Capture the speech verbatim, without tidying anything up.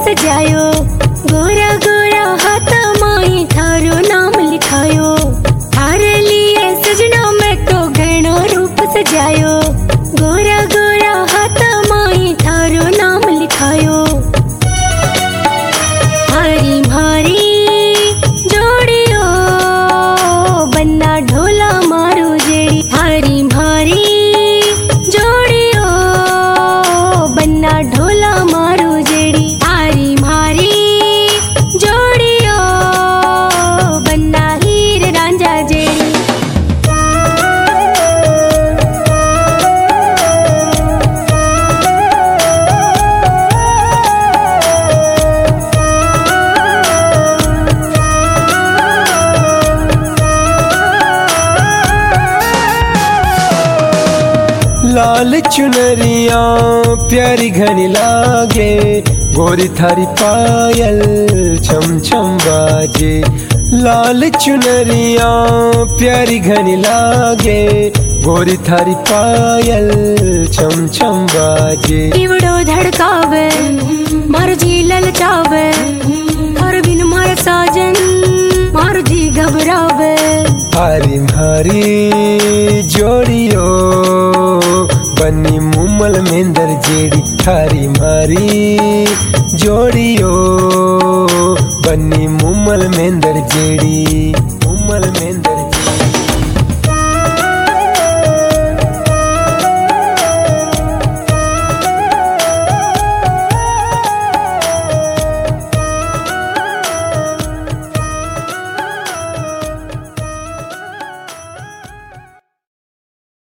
सजायो, गोरा गोरा हाथ माई थारो नाम लिखायो। थारे लिए सजना मैं तो घणो रूप सजायो, गोरा गोरा हाथ माई थारो नाम लिखायो। हारी भारी जोड़ियो बन्ना ढोला मारो जेड़ी, हारी भारी जोड़ियो बन्ना ढोला मारो जेड़ी, हारी भारी जोड़ियो बन्ना हीर रांझा जेड़ी। लाल चुनरिया प्यारी घनी लागे, गोरी थारी पायल छम छम बाजे। लाल चुनरिया प्यारी घनी लागे, गोरी थारी पायल छम छम बाजे। ईवड़ो धड़कावे मारो जी ललचावे, और बिन मार साजन मारो जी घबरावे। हारी भारी जोड़ियो बन्नी मुमल मेंदर जेड़ी, थारी मारी जोड़ियो बन्नी मुमल मेंदर जेड़ी।